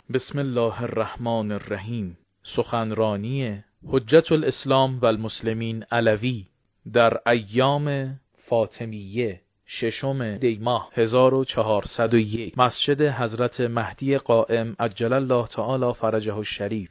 بسم الله الرحمن الرحیم. سخنرانی حجت الاسلام و المسلمین علوی در ایام فاطمیه 6 دی ماه 1401 مسجد حضرت مهدی قائم عجل الله تعالی فرجه الشریف.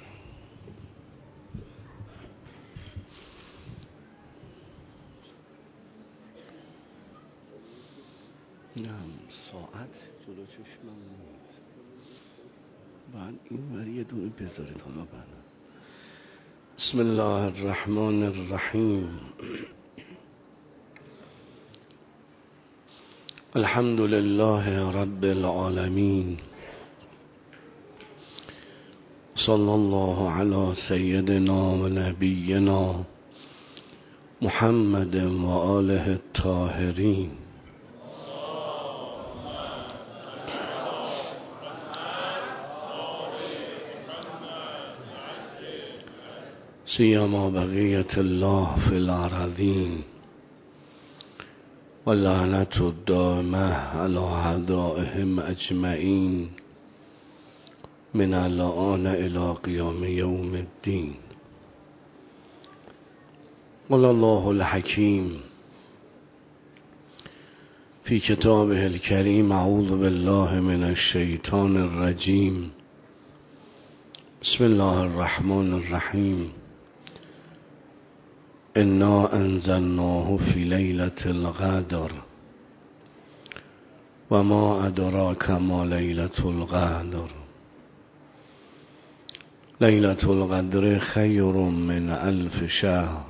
ساعت جلو چشمم نیست، بعد این وری دونه بذارید. حالا بعد بسم الله الرحمن الرحیم. الحمد لله رب العالمین، صلی الله علی سیدنا و نبینا محمد و آله الطاهرین. سیما بقیت الله فی الارضین و لعنت الدائمه علی اعدائهم اجمعین من الآن الی قیام یوم الدین. قال الله الحکیم فی کتابه الکریم اعوذ بالله من الشیطان الرجیم. بسم الله الرحمن الرحیم. انا انزلناه فی لیلة القدر و ما ادراک ما لیلة القدر. لیلة القدر خیر من 1000 شهر.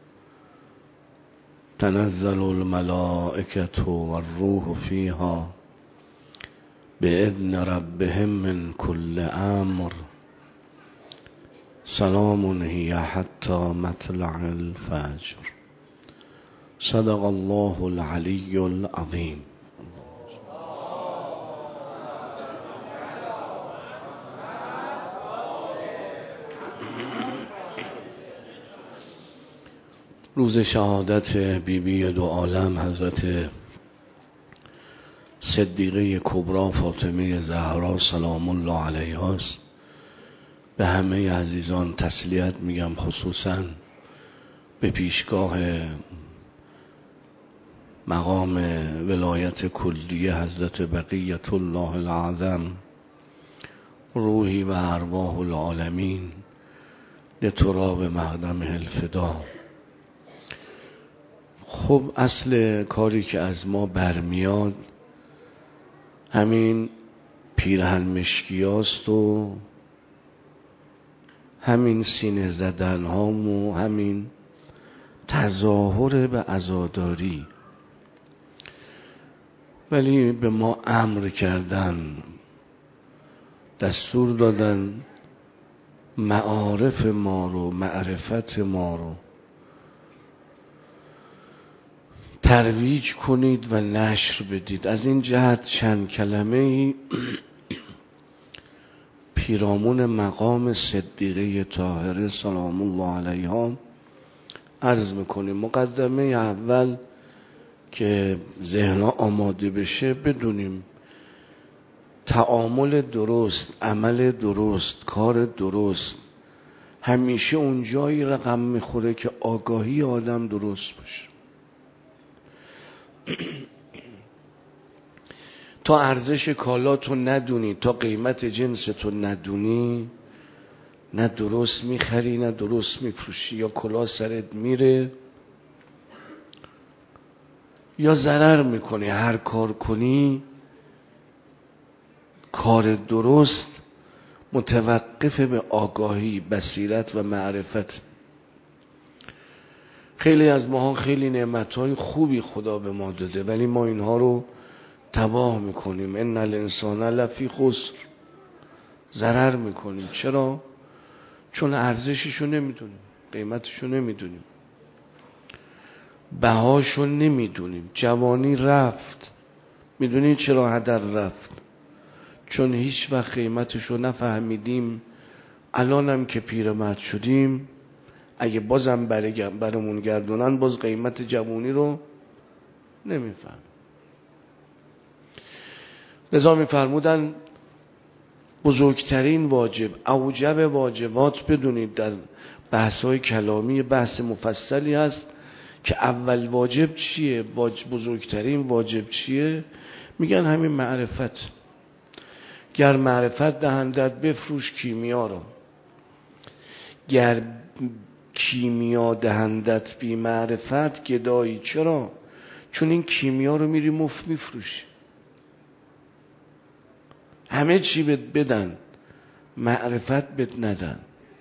تنزل الملائکة والروح فیها بإذن ربهم من كل امر. سلام هی حتی مطلع الفجر. صدق الله العلی العظیم. روز شهادت بیبی دو عالم حضرت صدیقه کبری فاطمه زهرا سلام الله علیها است. به همه عزیزان تسلیت میگم، خصوصا به پیشگاه مقام ولایت کلیه حضرت بقیت الله العظم، روحی و ارواح العالمین لتراب مقدمه الفدا. خب اصل کاری که از ما برمیاد همین پیرهن مشکیاست و همین سینه زدن هام و همین تظاهر به عزاداری. ولی به ما امر کردن، دستور دادن معارف ما رو، معرفت ما رو ترویج کنید و نشر بدید. از این جهت چند کلمه پیرامون مقام صدیقه طاهره سلام الله علیها عرض میکنیم. مقدمه اول که ذهنها آماده بشه، بدونیم تعامل درست، عمل درست، کار درست همیشه اون جایی رقم میخوره که آگاهی آدم درست باشه. تا ارزش کالاتو ندونی، تا قیمت جنستو ندونی، نه درست میخری نه درست میفروشی. یا کلاه سرت میره یا ضرر میکنی. هر کار کنی کار درست متوقف به آگاهی، بصیرت و معرفت. خیلی از ماها خیلی نعمتهای خوبی خدا به ما داده، ولی ما اینها رو تباه میکنیم. ان الانسان لفی خسر. ضرر میکنیم. چرا؟ چون ارزششو نمیدونیم، قیمتشو نمیدونیم، بهاشو نمیدونیم. جوانی رفت، میدونی چرا هدر رفت؟ چون هیچ وقت قیمتشو نفهمیدیم. الانم که پیرمرد شدیم، اگه بازم برمون گردونن، باز قیمت جوانی رو نمیفهم. لذا میفرمودن بزرگترین واجب، اوجب واجبات بدونید در بحث‌های کلامی بحث مفصلی هست که اول واجب چیه، بزرگترین واجب چیه؟ میگن همین معرفت. گر معرفت دهندت بفروش کیمیا رو، گر کیمیا دهندت بی معرفت گدایی. چرا؟ چون این کیمیا رو میری مفت میفروشی. همه چی بهت بدن، معرفت بهت ندن.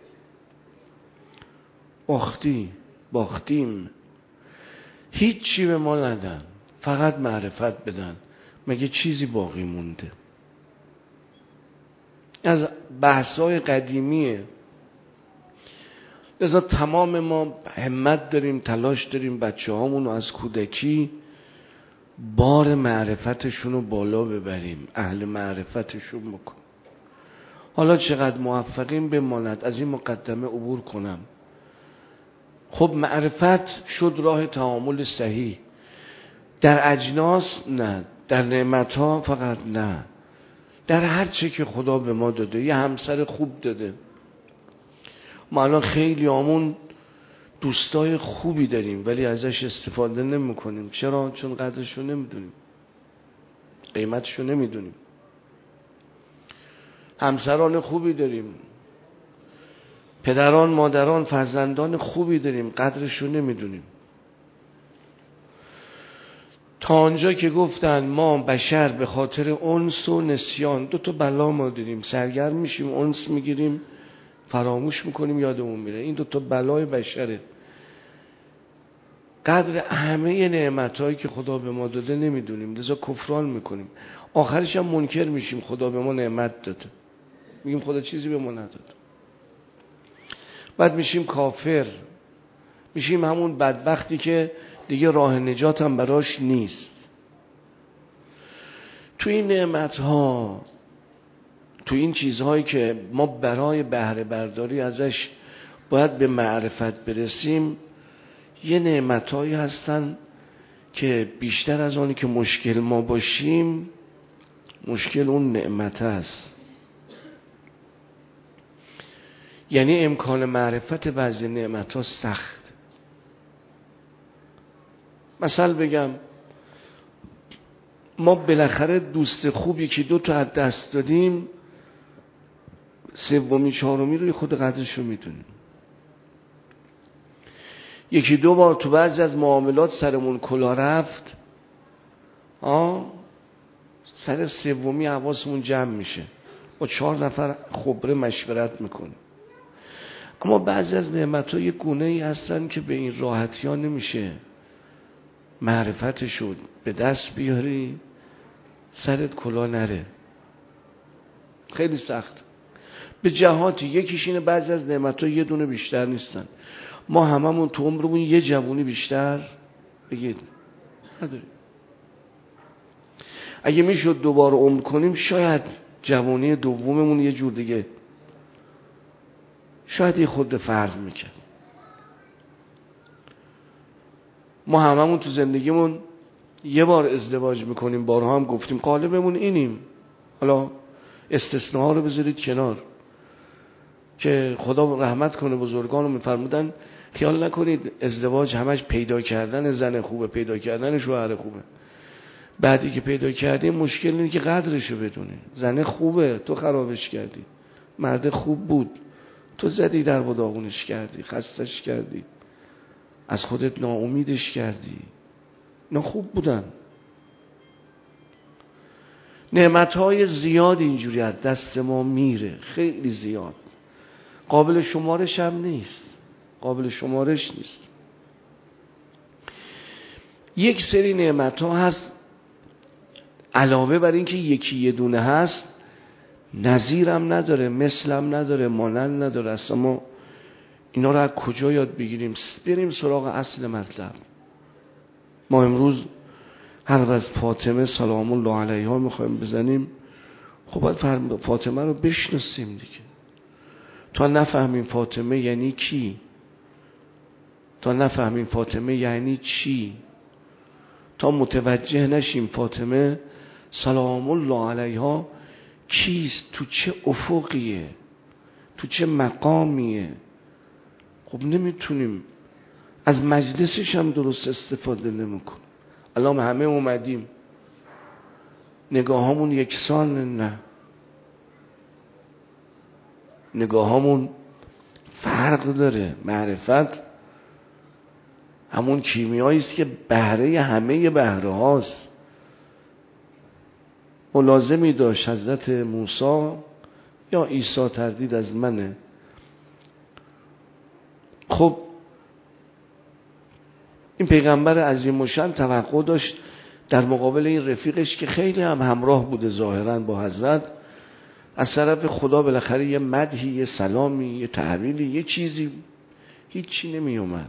باختیم. هیچ چی به ما ندن، فقط معرفت بدن. مگه چیزی باقی مونده؟ از بحث‌های قدیمیه. لذا تمام ما همت داریم، تلاش داریم بچه هامون رو از کودکی بار معرفتشون رو بالا ببریم، اهل معرفتشون بکن. حالا چقدر موفقیم بماند. از این مقدمه عبور کنم. خب معرفت شد راه تعامل صحیح در اجناس، نه در نعمتها فقط، نه در هر چه که خدا به ما داده. یه همسر خوب داده. ما الان خیلی همون دوستای خوبی داریم ولی ازش استفاده نمی کنیم. چرا؟ چون قدرشو نمیدونیم، قیمتشو نمیدونیم. همسران خوبی داریم، پدران، مادران، فرزندان خوبی داریم، قدرشو نمیدونیم. تا آنجا که گفتن ما بشر به خاطر انس و نسیان 2 بلا ما داریم، سرگرم میشیم، انس میگیریم، فراموش میکنیم، یادمون میره. این 2 بلای بشره. قدر همه نعمتایی که خدا به ما داده نمیدونیم، لذا کفران میکنیم. آخرش هم منکر میشیم خدا به ما نعمت داده، میگیم خدا چیزی به ما نداده. بعد میشیم کافر، میشیم همون بدبختی که دیگه راه نجات هم براش نیست. تو این نعمتها، تو این چیزهایی که ما برای بهره برداری ازش باید به معرفت برسیم، یه نعمتهایی هستن که بیشتر از آنی که مشکل ما باشیم، مشکل اون نعمت است. یعنی امکان معرفت بعضی نعمتها سخت. مثلا بگم ما بالاخره دوست خوب 1-2 از دست دادیم، 3 4 روی خود قدرشو میدونیم. 1-2 بار تو بعضی از معاملات سرمون کلا رفت، سر 3 حواسمون جمع میشه، با 4 نفر خبره مشورت میکنیم. اما بعضی از نعمت‌ها یه گونه‌ای هستن که به این راحتی ها نمیشه معرفتشو به دست بیاری سرت کلا نره. خیلی سخت. به جهاتی یکیش اینه بعضی از نعمت‌ها یه دونه بیشتر نیستن. ما هممون تو عمرمون یه جوونی بیشتر بگید نداریم. اگه میشد 2 بار عمر کنیم شاید جوانی دوممون یه جور دیگه، شاید یه خود فرق میکرد. ما هممون تو زندگیمون یه بار ازدواج میکنیم، بارها هم گفتیم غالبمون اینیم. حالا استثناء رو بذارید کنار که خدا رحمت کنه، بزرگان میفرمودن خیال نکنید ازدواج همش پیدا کردن زن خوبه، پیدا کردن شوهر خوبه. بعدی که پیدا کردی مشکل اینه که قدرشو بدونی. زن خوبه، تو خرابش کردی. مرد خوب بود، تو زدی در و داغونش کردی، خستش کردی، از خودت ناامیدش کردی. نه خوب بودن. نعمتهای زیاد اینجوری از دست ما میره، خیلی زیاد، قابل شمارش هم نیست، قابل شمارش نیست. یک سری نعمتها هست علاوه بر این که یکی یه دونه هست نظیرم نداره، مثلم نداره، مانند نداره. اصلا ما اینا رو از کجا یاد بگیریم؟ بریم سراغ اصل مطلب. ما امروز هر از فاطمه سلام الله علیها میخوایم بزنیم، خب باید فاطمه رو بشناسیم دیگه. تا نفهمیم فاطمه یعنی کی، تا نفهمیم فاطمه یعنی چی، تا متوجه نشیم فاطمه سلام الله علیها کیست؟ تو چه افقیه؟ تو چه مقامیه؟ خب نمیتونیم از مجلسش هم درست استفاده نمیکنیم. الان همه اومدیم نگاهامون یکسان؟ نه، نگاهامون فرق داره. معرفت همون کیمیایی است که بهره همه بهره هاست. ملازمی داشت حضرت موسی یا عیسی، تردید از منه. خب این پیغمبر عظیم الشأن توقع داشت در مقابل این رفیقش که خیلی هم همراه بوده ظاهرا با حضرت، از طرف خدا بالاخره یه مدحی، یه سلامی، یه تحویلی، یه چیزی. هیچی نمی اومد،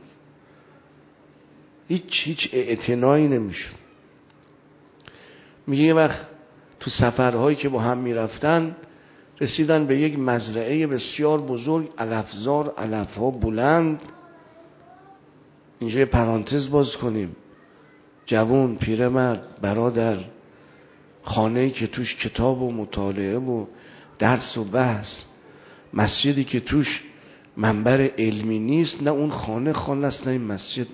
هیچ اعتنایی نمیشد. میگه یه وقت تو سفرهایی که با هم میرفتن رسیدن به یک مزرعه بسیار بزرگ، علفزار، علفها بلند. اینجا یه پرانتز باز کنیم. جوان، پیرمرد، برادر، خانه‌ای که توش کتاب و مطالعه و درس و بحث، مسجدی که توش منبر علمی نیست، نه اون خانه است، نه این مسجد.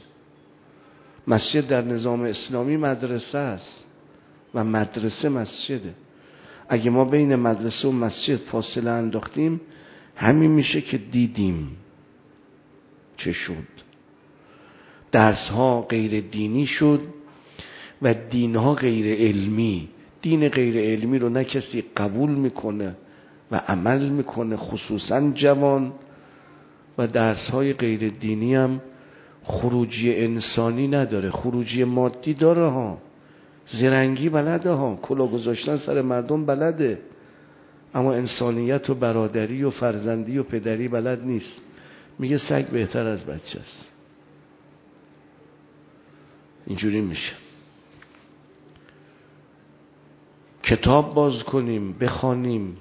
مسجد در نظام اسلامی مدرسه است و مدرسه مسجده. اگه ما بین مدرسه و مسجد فاصله انداختیم، همین میشه که دیدیم چه شد. درس ها غیر دینی شد و دین ها غیر علمی. دین غیر علمی رو نه کسی قبول میکنه و عمل میکنه، خصوصا جوان. و درس های غیر دینی هم خروجی انسانی نداره، خروجی مادی داره ها. زرنگی بلده ها، کلاه گذاشتن سر مردم بلده، اما انسانیت و برادری و فرزندی و پدری بلد نیست. میگه سگ بهتر از بچه است. اینجوری میشه. کتاب باز کنیم، بخوانیم.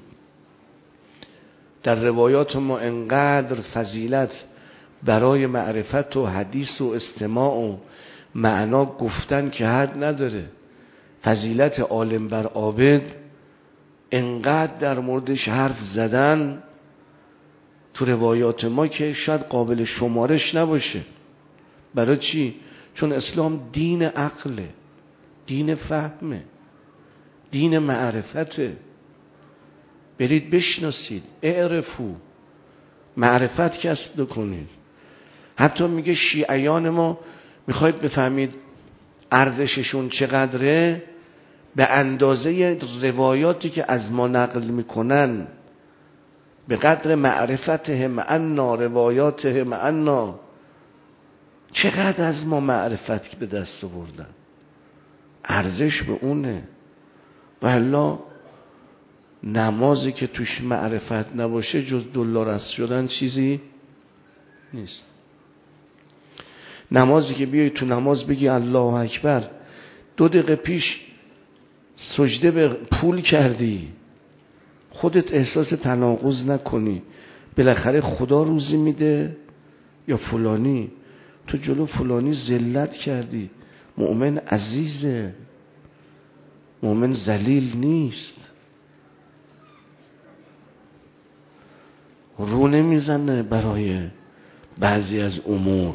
در روایات ما انقدر فضیلت برای معرفت و حدیث و استماع و معنا گفتن که حد نداره. فضیلت عالم بر عابد انقدر در موردش حرف زدن تو روایات ما که شاید قابل شمارش نباشه. برای چی؟ چون اسلام دین عقله، دین فهمه، دین معرفته. برید بشناسید، اعرفو، معرفت کسب کنید. حتی میگه شیعیان ما میخواید بفهمید ارزششون چقدره؟ به اندازه روایاتی که از ما نقل میکنن، به قدر معرفتهم عنا روایاتهم عنا. چقدر از ما معرفت به دست آوردن، ارزش به اونه. و الا نمازی که توش معرفت نباشه جز دلارست شدن چیزی نیست. نمازی که بیای تو نماز بگی الله اکبر، 2 دقیقه پیش سجده به پول کردی، خودت احساس تناقض نکنی. بالاخره خدا روزی میده یا فلانی؟ تو جلو فلانی ذلت کردی. مؤمن عزیزه، مؤمن ذلیل نیست، رو نمیزنه برای بعضی از امور،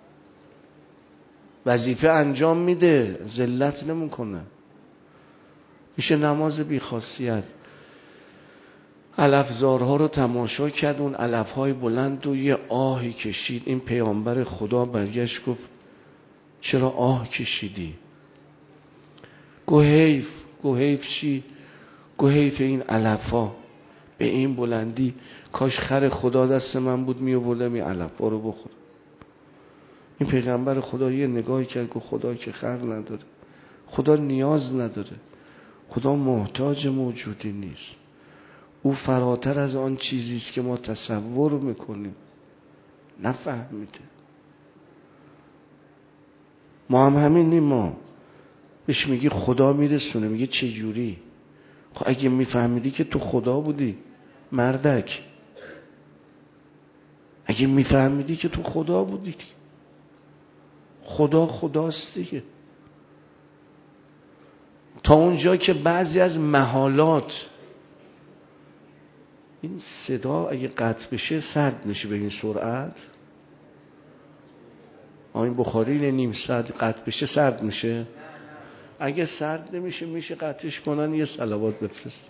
وظیفه انجام میده، ذلت نمیکنه. میشه نماز بی خاصیت. علفزارها رو تماشا کرد، اون علفهای بلند و یه آهی کشید. این پیامبر خدا برگشت گفت چرا آه کشیدی؟ گو حیف چی؟ گو حیف این علفها به این بلندی. کاش خر خدا دست من بود میآوردم این علفها رو بخورم. این پیغمبر خدا یه نگاهی کرد، گفت خدا که خلق نداره، خدا نیاز نداره، خدا محتاج موجودی نیست. او فراتر از آن چیزیست که ما تصور میکنیم. نفهمیده. ما هم همینیم. ما بهش میگی خدا میرسونه، میگه چه جوری؟ خب اگه میفهمیدی که تو خدا بودی مردک، اگه میفهمیدی که تو خدا بودی، خدا خداست دیگه. تا اونجا که بعضی از محالات این صدا اگه قطع بشه سرد میشه به این سرعت. این بخاری نیم ساعت قطع بشه سرد میشه. اگه سرد نمیشه میشه قطعش کنن یه صلوات بفرست.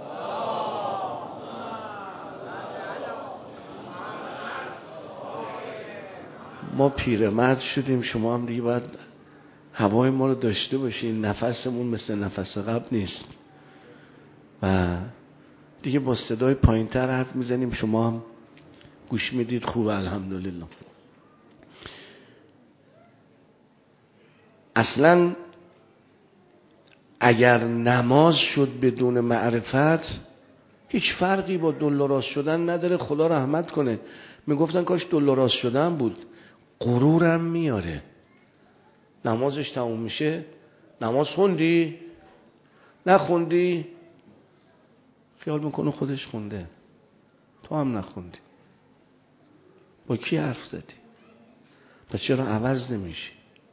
ما پیرمرد شدیم، شما هم دیگه باید هوای ما رو داشته باشین. نفسمون مثل نفس قبل نیست و دیگه با صدای پایین تر حرف میزنیم، شما هم گوش میدید. خوبه الحمدلله. اصلا اگر نماز شد بدون معرفت هیچ فرقی با دلاراز شدن نداره. خدا رحمت کنه، میگفتن کاش دلاراز شدن بود. غرورم میاره. نمازش تموم میشه، نماز خوندی؟ نخوندی؟ خیال میکنه خودش خونده، تو هم نخوندی. با کی حرف زدی؟ پس چرا عوض نمیشی؟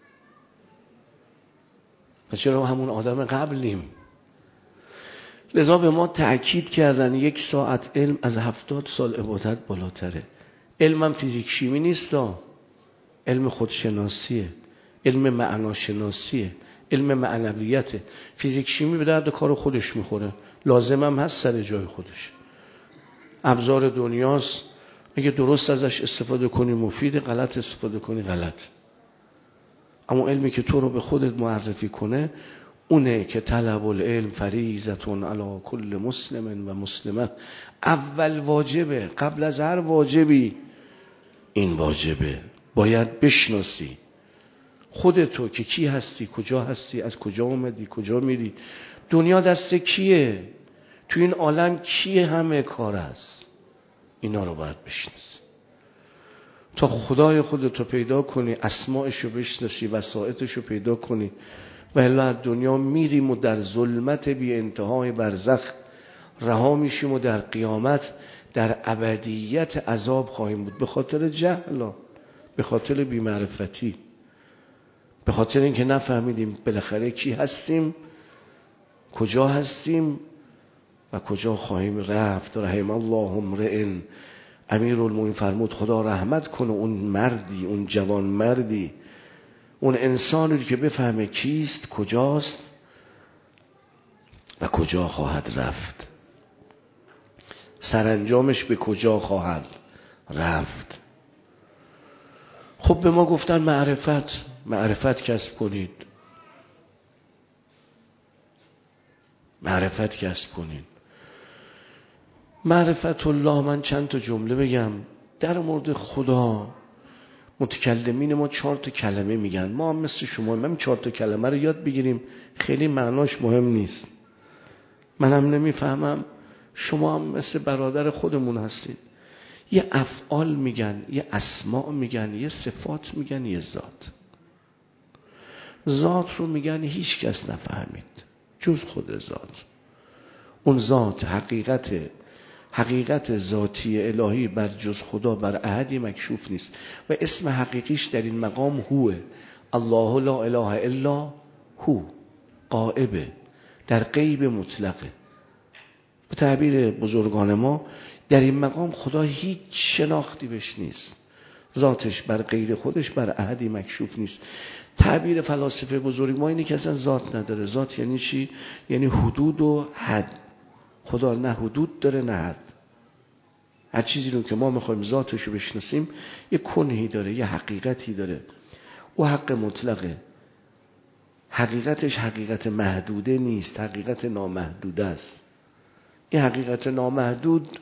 پس چرا همون آدم قبلیم؟ لذا به ما تأکید کردن 1 ساعت علم از 70 سال عبادت بالاتره. علمم فیزیک شیمی نیست، علم خودشناسیه، علم معناشناسیه، علم معنویته. فیزیک شیمی به درد کار خودش میخوره، لازمم هست سر جای خودش. ابزار دنیاست، اگه درست ازش استفاده کنی مفید، غلط استفاده کنی غلط. اما علمی که تو رو به خودت معرفی کنه اونه که طلب العلم فریضة علی کل مسلم و مسلمه. اول واجبه، قبل از هر واجبی این واجبه. باید بشناسی خودتو که کی هستی، کجا هستی، از کجا اومدی، کجا میری، دنیا دست کیه، تو این عالم کیه، همه کار است. اینا رو باید بشناسی تا خدای خودتو پیدا کنی، اسماءشو بشناسی، وسائطشو پیدا کنی. و الا از دنیا میریم و در ظلمت بی انتهای برزخ رها میشیم و در قیامت در ابدیت عذاب خواهیم بود. به خاطر جهل، به خاطر بی‌معرفتی، به خاطر اینکه نفهمیدیم بالاخره کی هستیم، کجا هستیم و کجا خواهیم رفت. رحم الله امرئ، امیرالمومنین فرمود خدا رحمت کنه اون مردی، اون جوان مردی، اون انسانی که بفهمه کیست، کجاست و کجا خواهد رفت، سرانجامش به کجا خواهد رفت. خب به ما گفتن معرفت کسب کنید، معرفت کسب کنید. معرفت الله، من چند تا جمله بگم در مورد خدا. متکلمین ما 4 تا کلمه میگن، ما هم مثل شما من 4 تا کلمه رو یاد بگیریم، خیلی معناش مهم نیست، منم نمیفهمم، شما هم مثل برادر خودمون هستید. یه افعال میگن، یه اسماء میگن، یه صفات میگن، یه ذات. ذات رو میگن هیچ کس نفهمید جز خود ذات. اون ذات حقیقت ذاتی الهی بر جز خدا بر احدی مکشوف نیست و اسم حقیقیش در این مقام هوه. الله لا اله الا هو، غائبه، در غیب مطلقه. به تعبیر بزرگان ما در این مقام خدا هیچ شناختی بهش نیست، ذاتش بر غیر خودش بر احدی مکشوف نیست. تعبیر فلاسفه بزرگ ما اینه که اصلا ذات نداره. ذات یعنی چی؟ یعنی حدود و حد. خدا نه حدود داره نه حد. هر چیزی رو که ما میخوایم ذاتش رو بشناسیم یه کنهی داره، یه حقیقتی داره. او حق مطلقه، حقیقتش حقیقت محدوده نیست، حقیقت نامحدوده است. این حقیقت نامحدود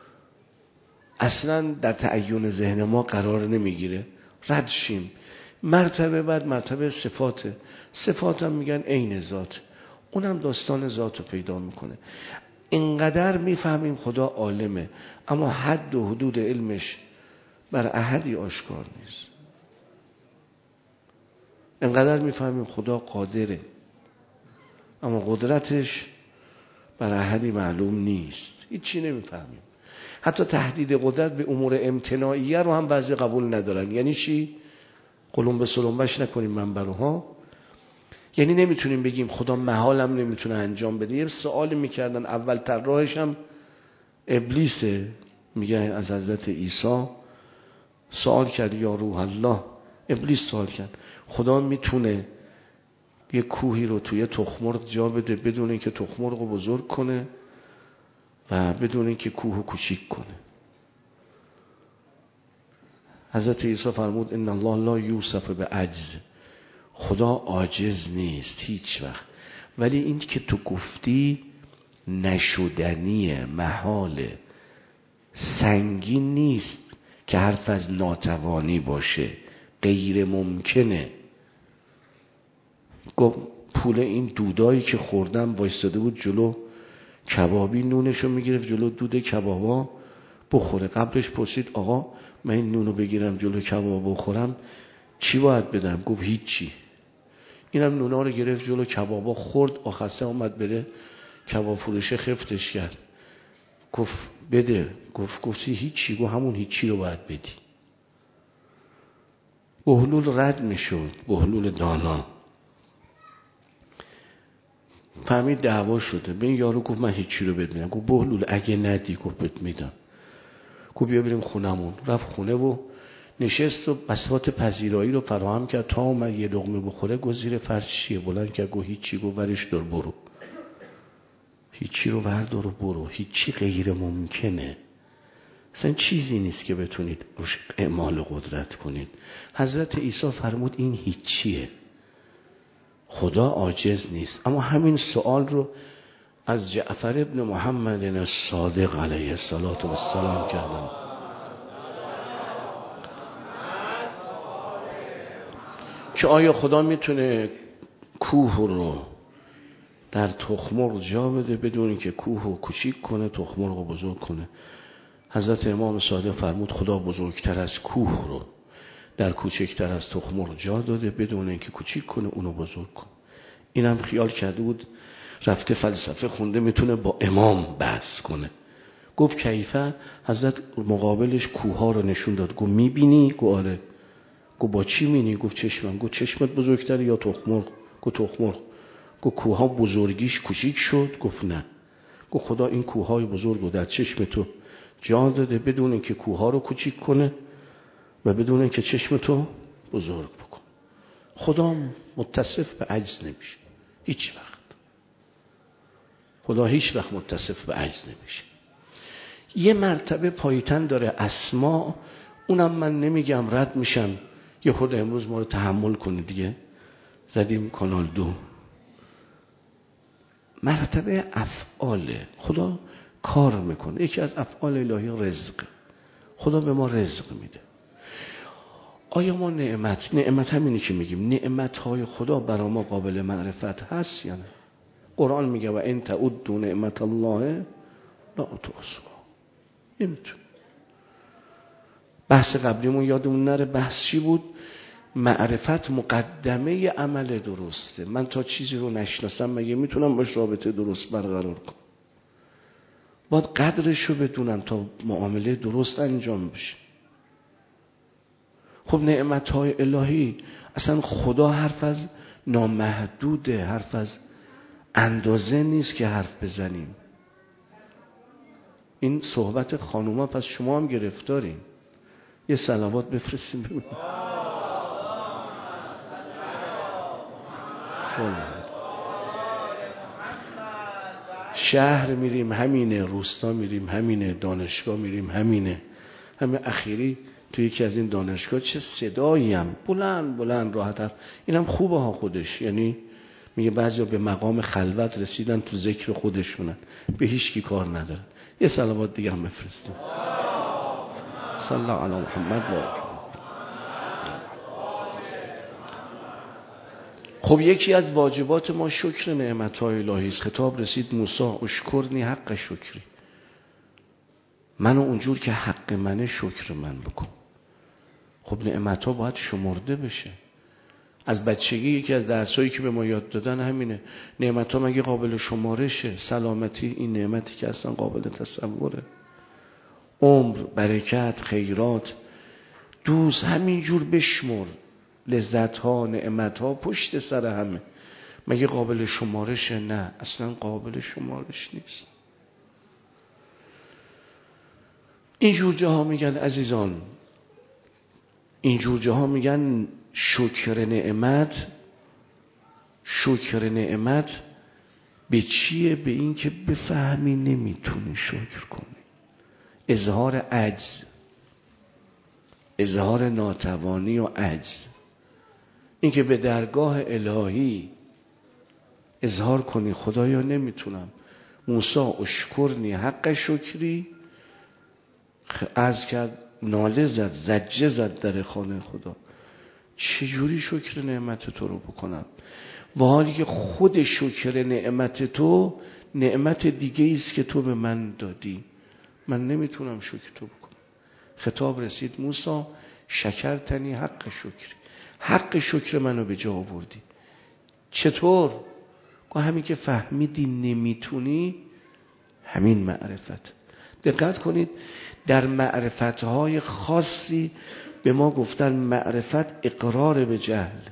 اصلا در تعین ذهن ما قرار نمیگیره، رد شیم. مرتبه بعد مرتبه صفاته. صفات هم میگن عین ذات، اونم داستان ذات رو پیدا میکنه. اینقدر میفهمیم خدا عالمه، اما حد و حدود علمش بر احدی آشکار نیست. اینقدر میفهمیم خدا قادره، اما قدرتش بر احدی معلوم نیست. هیچی نمیفهمیم. حتی تهدید قدرت به امور امتناعیه رو هم بعضی قبول ندارن. یعنی چی؟ قلم به سلمبش نکنیم منبرها. یعنی نمیتونیم بگیم خدا محالم نمیتونه انجام بده. یه سوالی میکردن اول طراحش هم ابلیس میگه از حضرت عیسی سوال کرد یا روح الله. ابلیس سوال کرد خدا میتونه یه کوهی رو توی تخمرغ جا بده بدون اینکه تخمرغ رو بزرگ کنه و بدون اینکه کوه رو کوچیک کنه؟ حضرت عیسی فرمود ان الله لا یوصف به عجز. خدا عاجز نیست هیچ وقت، ولی این که تو گفتی نشدنیه، محاله، سنگین نیست که حرف از ناتوانی باشه، غیر ممکنه. گفت پول این دودایی که خوردم وایستاده بود جلو کبابی، نونشو میگرفت جلو دود کبابا بخوره. قبلش پرسید آقا من این نونو بگیرم جلو کباب بخورم چی باید بدم؟ گفت هیچی. اینم نونا رو گرفت جلو کبابا خورد، آخسته اومد بره کباب فروشه خفتش کرد. گفت بده. گفتی هیچی. گفت همون هیچی رو باید بدی. بهلول رد میشد، بهلول دانا فهمید دعوا شده، به این یارو گفت من هیچی رو بد میدم. گفت بهلول اگه ندی گفت بد میدم. گفت بیا بریم خونمون. رفت خونه و نشست و بساط پذیرایی رو فراهم کرد. تا اومد یه لقمه بخوره گفت زیر فرش چیه؟ بلند کرد گفت هیچی. گفت ورش دار برو. هیچی رو بردار و برو. هیچی غیر ممکنه، اصلا چیزی نیست که بتونید روش اعمال قدرت کنید. حضرت عیسی فرمود این هیچیه، خدا عاجز نیست. اما همین سوال رو از جعفر ابن محمد الصادق علیه السلام کردن که آیا خدا میتونه کوه رو در تخمرغ جا بده بدون اینکه کوه رو کوچیک کنه تخمرغ رو بزرگ کنه؟ حضرت امام صادق فرمود خدا بزرگتر از کوه رو در کوچکتر از تخمرغ جا داده بدون اینکه کوچیک کنه اونو بزرگ کنه. اینم خیال کرده بود رفته فلسفه خونده میتونه با امام بحث کنه. گفت کیفه؟ حضرت مقابلش کوه ها رو نشون داد. گفت میبینی؟ گفت آره. گفت با چی میبینی؟ گفت چشمم. گفت چشمت بزرگتر یا تخمرغ؟ گفت تخمرغ. گفت کوه ها بزرگیش کوچیک شد؟ گفت نه. گفت خدا این کوه های بزرگ رو در چشم تو جا داده بدون اینکه کوه ها رو کوچیک کنه و بدون اینکه چشم تو بزرگ بکن. خدا متصف به عجز نمیشه هیچ وقت. خدا هیچ وقت متصف به عجز نمیشه. یه مرتبه پایتن داره اسما، اونم من نمیگم رد میشم، یه خود امروز ما رو تحمل کنید دیگه، زدیم کانال 2. مرتبه افعاله. خدا کار میکنه. یکی از افعال الهی رزق. خدا به ما رزق میده. آیا ما نعمت همینی که میگیم نعمتهای خدا برای ما قابل معرفت هست یا نه؟ قرآن میگه و ان تعدوا نعمت الله لا تحصوها. نمیتون. بحث قبلیمون یادمون نره بحث چی بود؟ معرفت مقدمه عمل درسته. من تا چیزی رو نشناسم مگه میتونم باش رابطه درست برقرار کنم؟ باید قدرش رو بدونم تا معامله درست انجام بشه. خب نعمتهای الهی اصلا خدا حرف از نامحدوده، حرف از اندازه نیست که حرف بزنیم. این صحبت خانوما، پس شما هم گرفتارین. یه صلوات بفرستیم ببینیم. شهر میریم همینه، روستا میریم همینه، دانشگاه میریم همینه. همه اخیری تو یکی از این دانشگاه چه صدایی هم بلند بلند راحت. اینم خوبه ها خودش، یعنی میگه بعضیا به مقام خلوت رسیدن تو ذکر خودشونن، به هیچ کی کار ندارن. یه صلوات دیگه هم بفرستیم. صلی الله علی محمد و خب یکی از واجبات ما شکر نعمت‌های الهی است. خطاب رسید موسی اشکرنی حق شکری، منو اونجور که حق منه شکر من بکن. خب نعمت‌ها باید شمرده بشه. از بچگی یکی از درسایی که به ما یاد دادن همینه. نعمت‌ها مگه قابل شمارشه؟ سلامتی این نعمتی که اصلا قابل تصوره، عمر، برکت، خیرات، دوست، همینجور بشمر. لذت‌ها، نعمت‌ها پشت سر همه، مگه قابل شمارشه؟ نه اصلا قابل شمارش نیست. اینجور جاها میگن عزیزان، اینجور جاها میگن شکر نعمت به چیه؟ به این که بفهمی نمیتونی شکر کنی. اظهار عجز، اظهار ناتوانی و عجز. این که به درگاه الهی اظهار کنی خدایا نمیتونم. موسی اشکرنی حق شکری، عرض کرد ناله زد، زجه زد در خانه خدا. چجوری شکر نعمت تو رو بکنم؟ و حالی که خود شکر نعمت تو نعمت دیگه است که تو به من دادی، من نمیتونم شکر تو بکنم. خطاب رسید موسی شکرتنی حق شکری، حق شکر منو به جا آوردی. چطور؟ که همین که فهمیدی نمیتونی، همین معرفت. دقت کنید در معرفتهای خاصی به ما گفتن معرفت اقرار به جهل.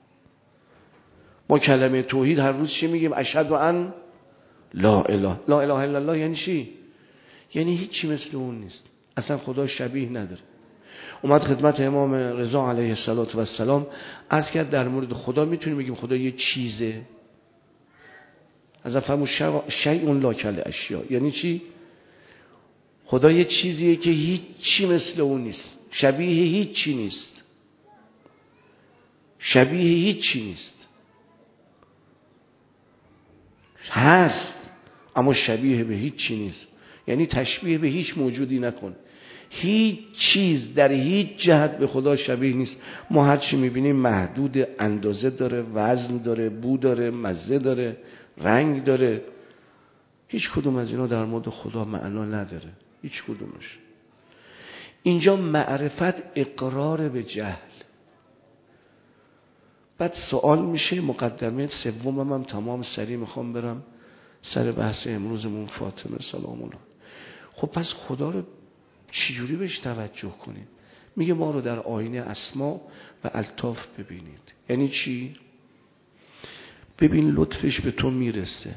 ما کلمه توحید هر روز چی میگیم؟ اشهد ان لا اله الا الله. یعنی چی؟ یعنی هیچی مثل اون نیست، اصلا خدا شبیه نداره. اومد خدمت امام رضا علیه السلام عرض کرد در مورد خدا میتونیم بگیم خدا یه چیزه؟ از فهمو شیء لا کالاشیاء. یعنی چی؟ خدا یه چیزیه که هیچی مثل اون نیست، شبیه هیچی نیست، شبیه هیچی نیست. هست اما شبیه به هیچی نیست. یعنی تشبیه به هیچ موجودی نکن. هیچ چیز در هیچ جهت به خدا شبیه نیست. ما هر چی میبینیم محدود، اندازه داره، وزن داره، بو داره، مزه داره، رنگ داره. هیچ کدوم از اینا در مورد خدا معنا نداره، هیچ کدومش. اینجا معرفت اقرار به جهل. بعد سوال میشه، مقدمه سومم هم تمام سریع میخوام برم سر بحث امروزمون فاطمه سلام الله. خب پس خدا رو چجوری بهش توجه کنید؟ میگه ما رو در آینه اسما و الطاف ببینید. یعنی چی؟ ببین لطفش به تو میرسه.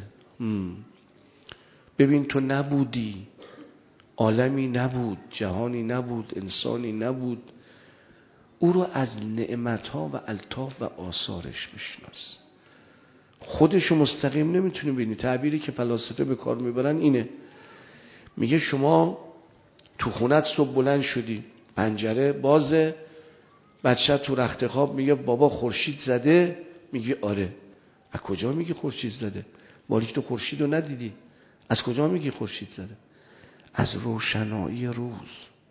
ببین تو نبودی، عالمی نبود، جهانی نبود، انسانی نبود. او رو از نعمتها و الطاف و آثارش بشناس. خودشو مستقیم نمیتونی ببینی. تعبیری که فلاسفه به کار میبرن اینه، میگه شما تو خونت صبح بلند شدی، پنجره بازه، بچه تو رخت خواب میگه بابا خورشید زده، میگی آره. از کجا میگی خورشید زده؟ باریک تو خورشید رو ندیدی. از کجا میگی خورشید زده؟ از روشنایی روز.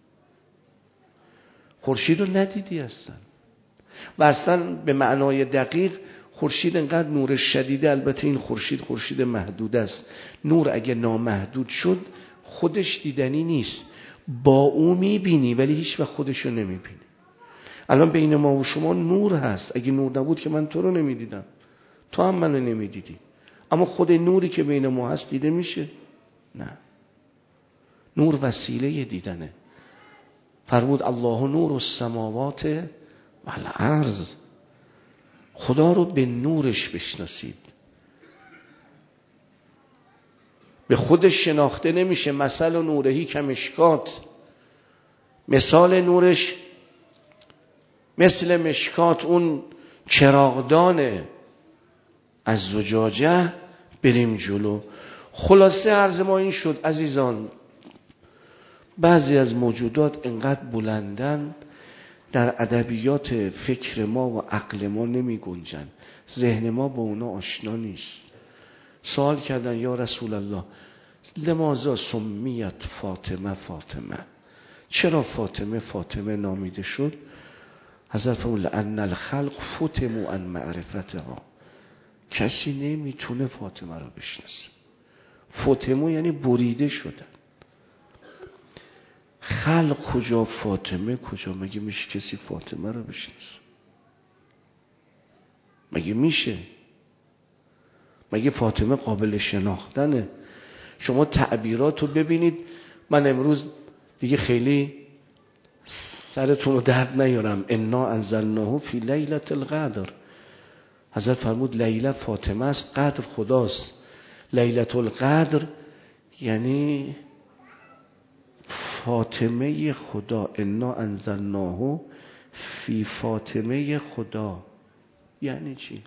خورشید رو ندیدی اصلا. و اصلا به معنای دقیق خورشید انقدر نورش شدیده. البته این خورشید محدود است. نور اگه نامحدود شد خودش دیدنی نیست، با او میبینی ولی هیچ وقت خودشو نمیبینی. الان بین ما و شما نور هست، اگه نور نبود که من تو رو نمیدیدم، تو هم منو نمیدیدی. اما خود نوری که بین ما هست دیده میشه؟ نه. نور وسیله دیدنه. فرمود الله نور السماوات و الارض. خدا رو به نورش بشناسید. به خودش شناخته نمیشه. مثل نورهی کمشکات، مثال نورش مثل مشکات، اون چراغدانه. از زجاجه بریم جلو. خلاصه عرض ما این شد عزیزان، بعضی از موجودات انقدر بلندن در ادبیات فکر ما و عقل ما نمی گنجن. ذهن ما با اونا آشنا نیست. سوال کردن یا رسول الله لماذا سمیت فاطمه؟ چرا فاطمه نامیده شد؟ حضرت فرمود لأن الخلق فتموا عن معرفتها. کسی نمیتونه فاطمه رو بشناسه. فتموا یعنی بریده شدن. خلق کجا، فاطمه کجا؟ مگه میشه کسی فاطمه رو بشناسه؟ مگه میشه؟ مگه فاطمه قابل شناختنه؟ شما تعبیرات رو ببینید. من امروز دیگه خیلی سرتون رو درد نیارم. انا انزلناه فی لیلة القدر. حضرت فرمود لیله فاطمه است، قدر خداست. لیلة القدر یعنی فاطمه خدا، انا انزلناه فی فاطمه خدا. یعنی چی؟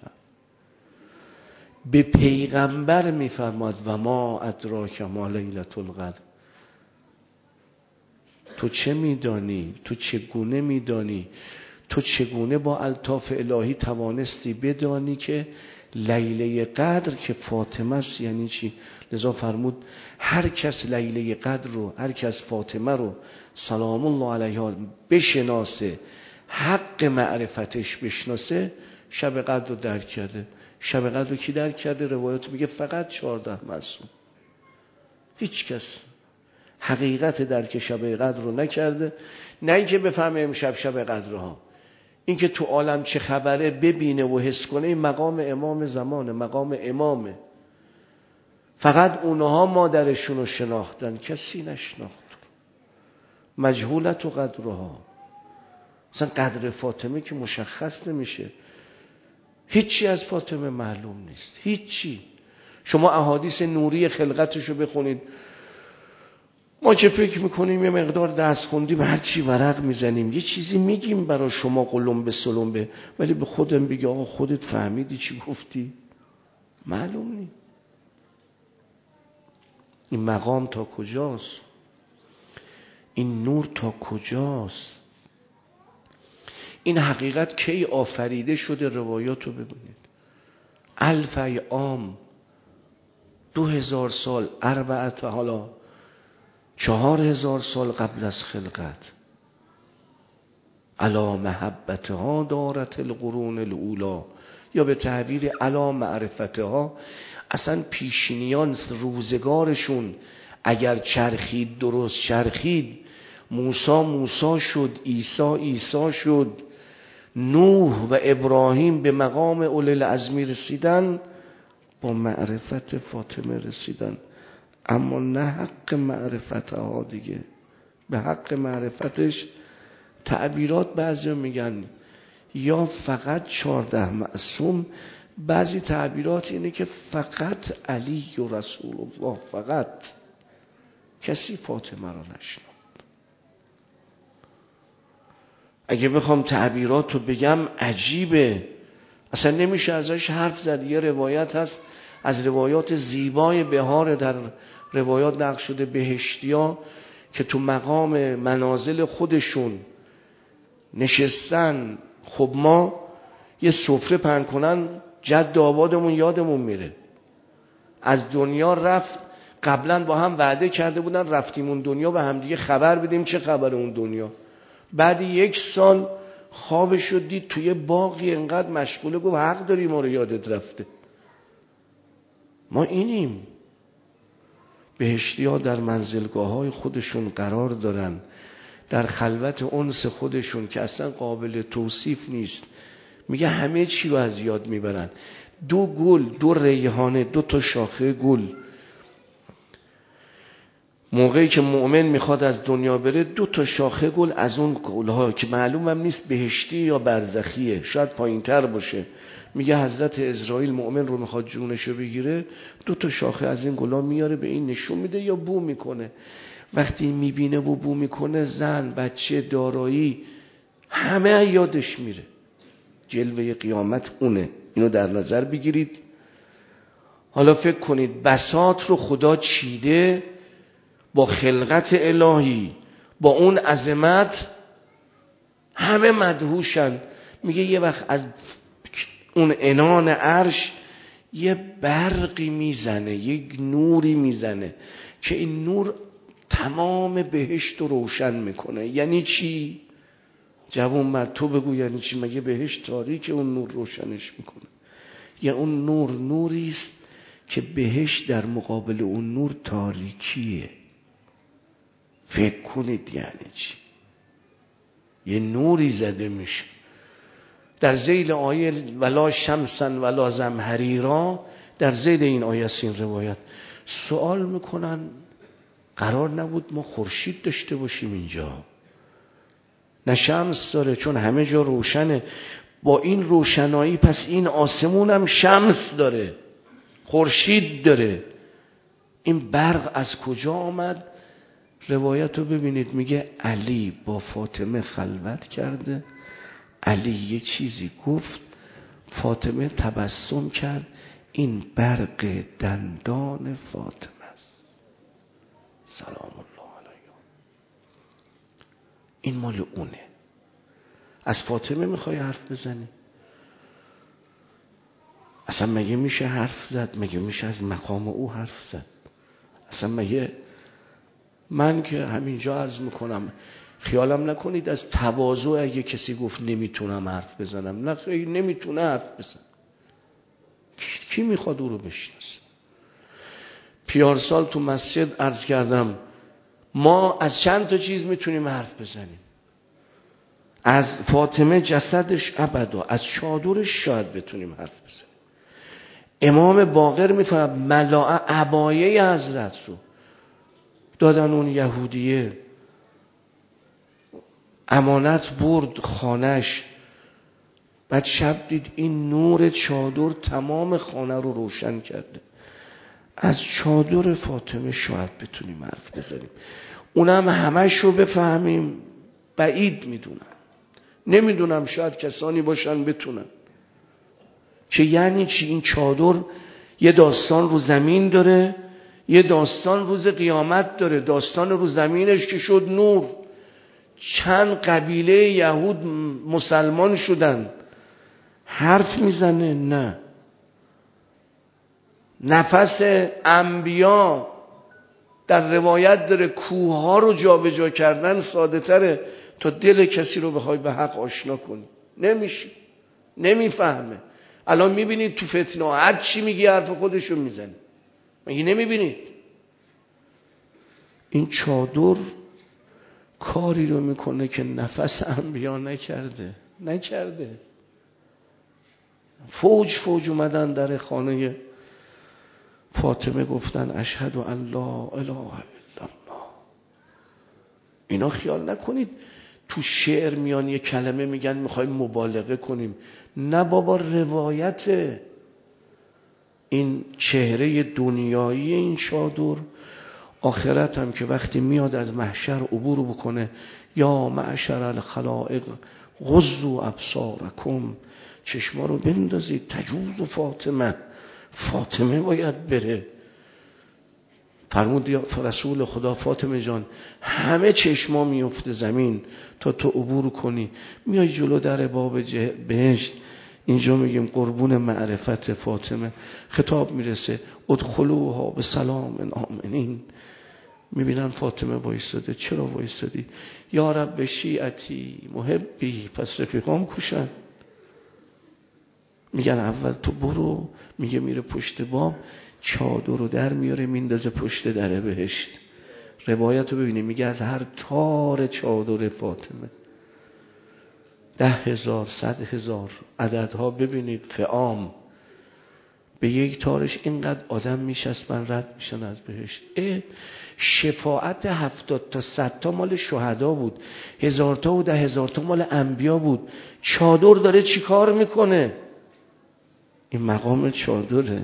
به پیغمبر میفرماد و ما ادراک ما لیلة القدر. تو چه میدانی؟ تو چگونه میدانی؟ تو چگونه با الطاف الهی توانستی بدانی که لیله قدر که فاطمه است یعنی چی؟ لذا فرمود هر کس لیله قدر رو، هر کس فاطمه رو سلام الله علیها بشناسه، حق معرفتش بشناسه، شب قدر رو درک کرده. شب قدر رو کی درک کرده؟ روایات میگه فقط 14 معصوم. هیچ کس حقیقت درک شب قدر رو نکرده. نه اینکه بفهمه امشب شب قدرها، اینکه تو عالم چه خبره ببینه و حس کنه. این مقام امام زمانه، مقام امامه. فقط اونها مادرشون رو شناختن، کسی نشناخت. مجهولت و قدرها، مثلا قدر فاطمه که مشخص نمیشه. هیچی از فاطمه معلوم نیست، هیچی. شما احادیث نوری خلقتشو بخونید، ما که فکر میکنیم یه مقدار دست خوندیم هر چی ورق میزنیم یه چیزی میگیم برای شما قلمبه سلمبه، ولی به خودم بگی آقا خودت فهمیدی چی گفتی؟ معلوم نیست. این مقام تا کجاست؟ این نور تا کجاست؟ این حقیقت کی آفریده شده؟ روایاتو ببینید. 1000 ایام، 2000 سال، 4 حالا 4000 سال قبل از خلقت. علا محبتها دارت القرون الاولا، یا به تعبیر علا معرفتها. اصلا پیشینیان روزگارشون اگر چرخید درست چرخید. موسی شد، عیسی شد، نوح و ابراهیم به مقام اولی العزمی رسیدن، با معرفت فاطمه رسیدن. اما نه حق معرفتها دیگه. به حق معرفتش تعبیرات بعضی میگن یا فقط 14 معصوم، بعضی تعبیرات اینه که فقط علی و رسول الله، فقط کسی فاطمه رو نشناخت. اگه بخوام تعبیرات رو بگم عجیبه، اصلا نمیشه ازش حرف زد. یه روایت هست از روایات زیبای بهار در روایات نقل شده، بهشتیا که تو مقام منازل خودشون نشستن. خب ما یه سفره پهن کنن جد آبادمون یادمون میره. از دنیا رفت، قبلا با هم وعده کرده بودن رفتیم اون دنیا و هم دیگه خبر بدیم چه خبر اون دنیا. بعد 1 سال خوابش رو دید توی باقی انقدر مشغوله، گفت حق داری ما رو یادت رفته. ما اینیم. بهشتی ها در منزلگاه های خودشون قرار دارن، در خلوت انس خودشون که اصلا قابل توصیف نیست. میگه همه چی رو از یاد میبرن. 2 گل، 2 ریحانه، 2 تا شاخه گل، موقعی که مؤمن میخواد از دنیا بره 2 تا شاخه گل از اون گلها که معلومم نیست بهشتی یا برزخیه، شاید پایین تر باشه، میگه حضرت اسرائیل مؤمن رو میخواد جونشو بگیره 2 تا شاخه از این گلا میاره به این نشون میده یا بو میکنه. وقتی میبینه و بو میکنه، زن، بچه، دارایی، همه یادش میره. جلوه قیامت اونه. اینو در نظر بگیرید. حالا فکر کنید بساط رو خدا چیده با خلقت الهی، با اون عظمت، همه مدهوشن. میگه یه وقت از اون عنان عرش یه برقی میزنه، یک نوری میزنه که این نور تمام بهشت رو روشن میکنه. یعنی چی؟ جوان مرد تو بگو یعنی چی؟ مگه بهشت تاریکه اون نور روشنش میکنه؟ یا اون نور نوریست که بهشت در مقابل اون نور تاریکیه. فکر کنید یعنی چی؟ یه نوری زده میشه. در ذیل آیه ولا شمسن ولا زمهریرا، در ذیل این آیه است این روایت. سوال میکنن قرار نبود ما خورشید داشته باشیم اینجا؟ نه شمس داره چون همه جا روشنه. با این روشنایی پس این آسمون هم شمس داره، خورشید داره. این برق از کجا آمد؟ روایت رو ببینید، میگه علی با فاطمه خلوت کرده، علی یه چیزی گفت، فاطمه تبسم کرد، این برق دندان فاطمه است سلام الله علیها. این مال اونه. از فاطمه میخوای حرف بزنی؟ اصلا مگه میشه حرف زد؟ مگه میشه از مقام او حرف زد؟ اصلا مگه من که همینجا عرض میکنم، خیالم نکنید از تواضع اگه کسی گفت نمیتونم حرف بزنم، نه خیلی نمیتونه حرف بزن. کی میخواد او رو بشناسه؟ پیارسال تو مسجد عرض کردم ما از چند تا چیز میتونیم حرف بزنیم. از فاطمه جسدش ابدا، از چادرش شاید بتونیم حرف بزنیم. امام باقر میفرماید ملاء عبایه حضرت رو دادن اون یهودیه، امانت برد خانش، بعد شب دید این نور چادر تمام خانه رو روشن کرده. از چادر فاطمه شاید بتونیم حرف بزنیم. اونم همش رو بفهمیم بعید میدونم، نمیدونم، شاید کسانی باشن بتونن. چه یعنی چی؟ این چادر یه داستان رو زمین داره، یه داستان روز قیامت داره. داستان رو زمینش که شد نور، چند قبیله یهود مسلمان شدن. حرف میزنه؟ نه. نفس انبیا در روایت داره کوه ها رو جابجا کردن ساده تره تا دل کسی رو بخوای به حق آشنا کنی. نمیشه، نمیفهمه. الان میبینید تو فتنه هر چی میگی حرف خودشو میزنه، مگه نمیبینید؟ این چادر کاری رو میکنه که نفس انبیا نکرده. فوج اومدن در خانه فاطمه، گفتن اشهد ان لا اله الا الله. اینا خیال نکنید تو شعر میان یه کلمه میگن میخوایم مبالغه کنیم. نه بابا، روایت. این چهره دنیایی این چادر، آخرت هم که وقتی میاد از محشر عبور بکنه، یا معشر الخلائق غضوا ابصارکم، چشما رو بندازید تجوز فاطمه باید بره. فرمود رسول خدا فاطمه جان همه چشما میفته زمین تا تو عبور کنی، میای جلو در باب بهشت، اینجا میگیم قربون معرفت فاطمه، خطاب میرسه ادخلوها به سلام آمنین. میبینن فاطمه وایساده. چرا وایسادی؟ یا رب شیعتی محبی، پس رفیقام کوشن. میگن اول تو برو، میگه میره پشت بام، چادر رو در میاره میندازه پشت در بهشت. روایت رو ببینید، میگه از هر تار چادر فاطمه 10,000 100,000 عددها ببینید فعام، به یک تارش اینقدر آدم میشستن رد میشن از بهشت. شفاعت 70 تا 100 تا مال شهدا بود، 1000 تا و 10,000 تا مال انبیا بود. چادر داره چی کار میکنه؟ این مقام چادره،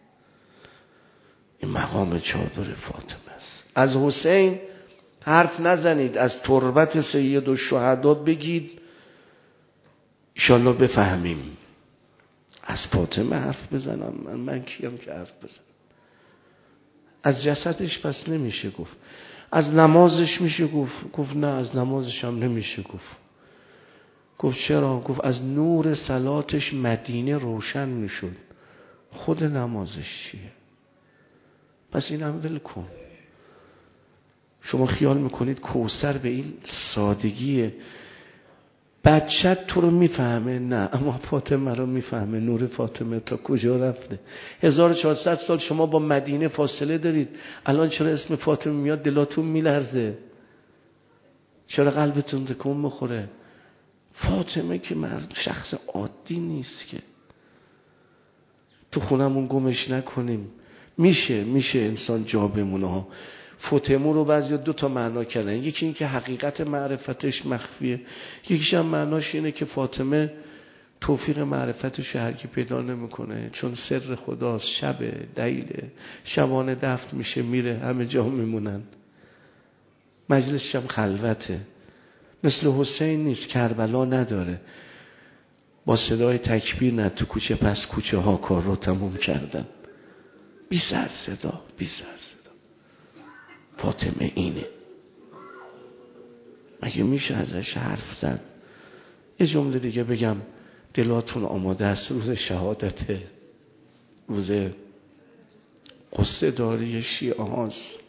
این مقام چادر فاطمه است. از حسین حرف نزنید، از تربت سید الشهدا بگید انشالله بفهمیم. از فاطمه حرف بزنم من کیم که حرف بزنم؟ از جسدش پس نمیشه گفت. از نمازش میشه گفت نه، از نمازش هم نمیشه گفت چرا؟ گفت از نور صلاتش مدینه روشن میشد، خود نمازش چیه؟ پس اینم ول کن. شما خیال میکنید کوثر به این سادگیه؟ بچت تو رو میفهمه؟ نه، اما فاطمه رو میفهمه. نور فاطمه تا کجا رفته. 1400 سال شما با مدینه فاصله دارید، الان چرا اسم فاطمه میاد دلاتون میلرزه؟ چرا قلبتون تکون میخوره؟ فاطمه که شخص عادی نیست که تو خونمون گمش نکنیم. میشه انسان جا بمونه ها. فاطمه رو بعضی 2 تا معنا کردن، یکی این که حقیقت معرفتش مخفیه، یکیش هم معناش اینه که فاطمه توفیق معرفتش هر کی پیدا نمیکنه، چون سر خداست، شب دلیله، شبانه دفن میشه میره، همه جا میمونن. مجلسش هم خلوته، مثل حسین نیست، کربلا نداره، با صدای تکبیر نه تو کوچه پس کوچه ها کار رو تموم کردن، بی سر صدا. فاطمه اینه، مگه میشه ازش حرف زد؟ یه جمله دیگه بگم، دلاتون آماده است، روز شهادته، روز قصه داری شیعه هاست.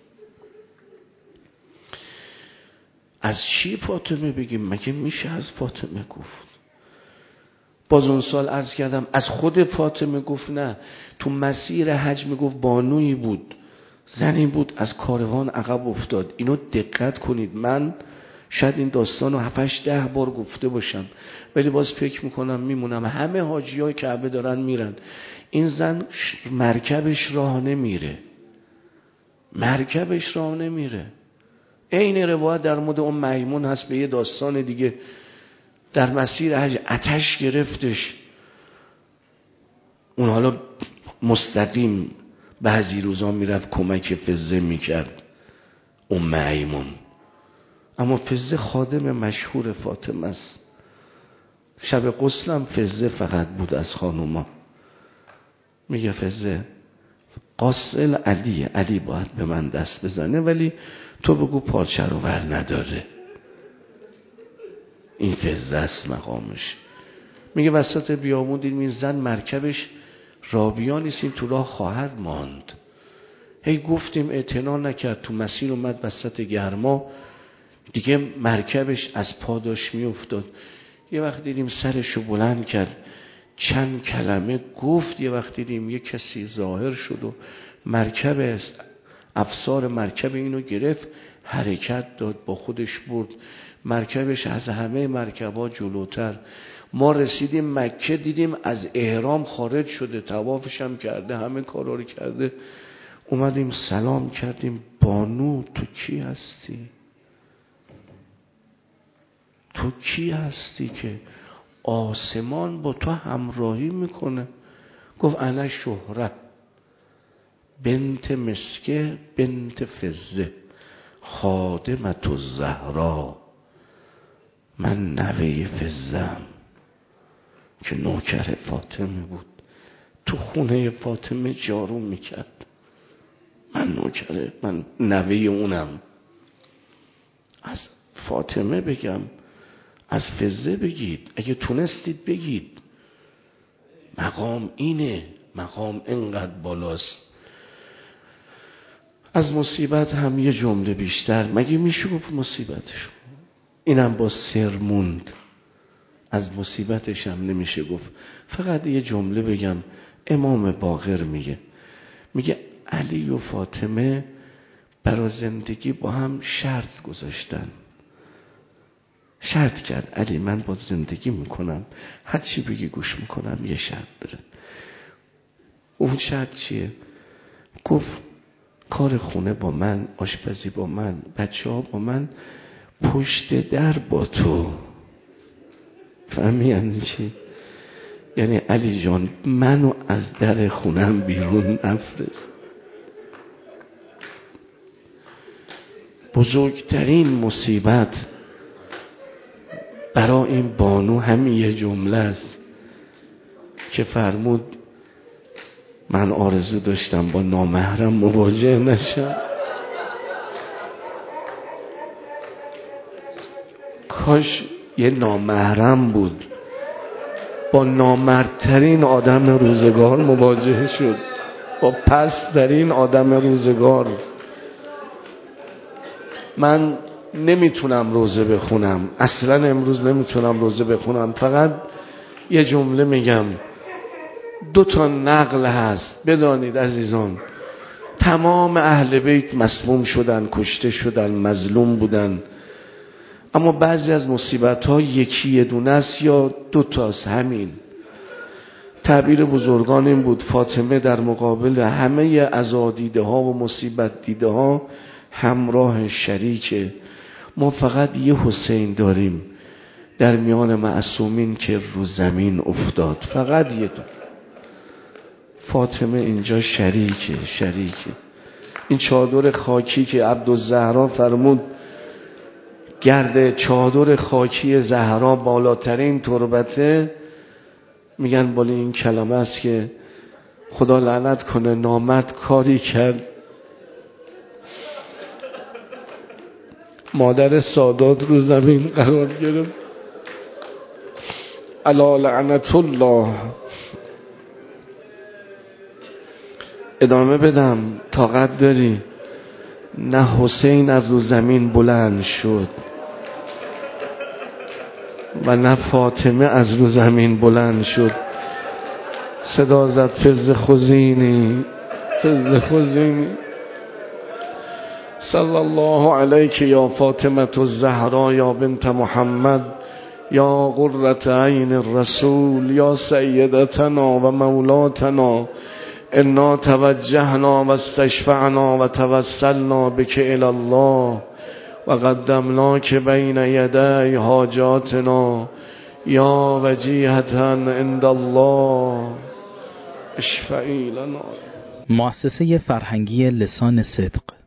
از چی فاطمه بگیم؟ مگه میشه از فاطمه گفت؟ باز اون سال عرض کردم از خود فاطمه گفت نه، تو مسیر حج میگفت بانویی بود، زنی بود از کاروان عقب افتاد. اینو دقت کنید، من شاید این داستان رو 7-10 بار گفته باشم، ولی باز فکر میکنم میمونم. همه حاجی های کعبه دارن میرن، این زن مرکبش راه نمیره. این روایت در مورد اون میمون هست به یه داستان دیگه. در مسیر حج آتش گرفتش، اون حالا مستقیم بعضی روزا میرفت کمک فزه میکرد اون میمون، اما فزه خادم مشهور فاطمه است. شب غسلم فزه فقط بود از خانوما. میگه فزه قاصل علی باید به من دست بزنه، ولی تو بگو پارچه رو ور نداره. این فزه است مقامش. میگه وسط بیابون دیدیم این زن مرکبش رابیا نیستیم، تو راه خواهد ماند. هی گفتیم اعتنا نکرد، تو مسیر اومد وسط گرما، دیگه مرکبش از پاداش می افتاد. یه وقت دیدیم سرشو بلند کرد چند کلمه گفت، یه وقت دیدیم یه کسی ظاهر شد و مرکب افسار مرکب اینو گرفت، حرکت داد، با خودش برد. مرکبش از همه مرکب‌ها جلوتر. ما رسیدیم مکه، دیدیم از احرام خارج شده، طوافش هم کرده، همه کارا رو کرده. اومدیم سلام کردیم، بانو تو کی هستی که آسمان با تو همراهی میکنه؟ گفت انا شهره بنت مسکه بنت فزه خادمت الزهرا. من نوه فزم که نوکر فاطمه بود، تو خونه فاطمه جارو میکرد. من نوه اونم. از فاطمه بگم، از فزه بگید، اگه تونستید بگید. مقام اینه، مقام اینقدر بالاست. از مصیبت هم یه جمله بیشتر، مگه میشه گفت مصیبتش؟ اینم با سر موند، از مصیبتش هم نمیشه گفت. فقط یه جمله بگم. امام باقر میگه علی و فاطمه برای زندگی با هم شرط گذاشتن. شرط کرد علی من با زندگی میکنم، هر چی بگی گوش میکنم، یه شرط داره. اون شرط چیه؟ گفت کار خونه با من، آشپزی با من، بچه ها با من، پشت در با تو. فهمی یعنی چی؟ یعنی علی جان منو از در خونم بیرون نفرست. بزرگترین مصیبت برای این بانو همین یه جمله است که فرمود من آرزو داشتم با نامحرم مواجه نشم. کاش یه نامحرم بود، با نامردترین آدم روزگار مواجه شد، با پست‌ترین آدم روزگار. من نمیتونم روزه بخونم، اصلا امروز نمیتونم روزه بخونم. فقط یه جمله میگم. 2 نقل هست، بدانید عزیزان، تمام اهل بیت مسموم شدن، کشته شدن، مظلوم بودن، اما بعضی از مصیبت ها یه دونه است یا 2 است. همین تعبیر بزرگان این بود، فاطمه در مقابل همه عزادیده ها و مصیبت دیده ها همراه شریکه. ما فقط یه حسین داریم در میان معصومین که رو زمین افتاد، فقط یه دو. فاطمه اینجا شریکه. این چادر خاکی که عبدالزهرا فرمود گرد چادر خاکی زهرا بالاترین تربته، میگن بالا این کلمه است که خدا لعنت کنه نامرد کاری کرد مادر سادات رو زمین قرار گرفت. الا لعنت الله. ادامه بدم طاقت داری؟ نه حسین از رو زمین بلند شد و نه فاطمه از رو زمین بلند شد. صدا زد فز خزینی فز خزینی صلی الله علیک یا فاطمه الزهرا یا بنت محمد یا قرة عین الرسول یا سیدتنا و مولاتنا انا توجهنا و استشفعنا و توسلنا بک الی الله و قدمناک بین یدی حاجاتنا یا وجیهتا عند الله اشفعی لنا. مؤسسه فرهنگی لسان صدق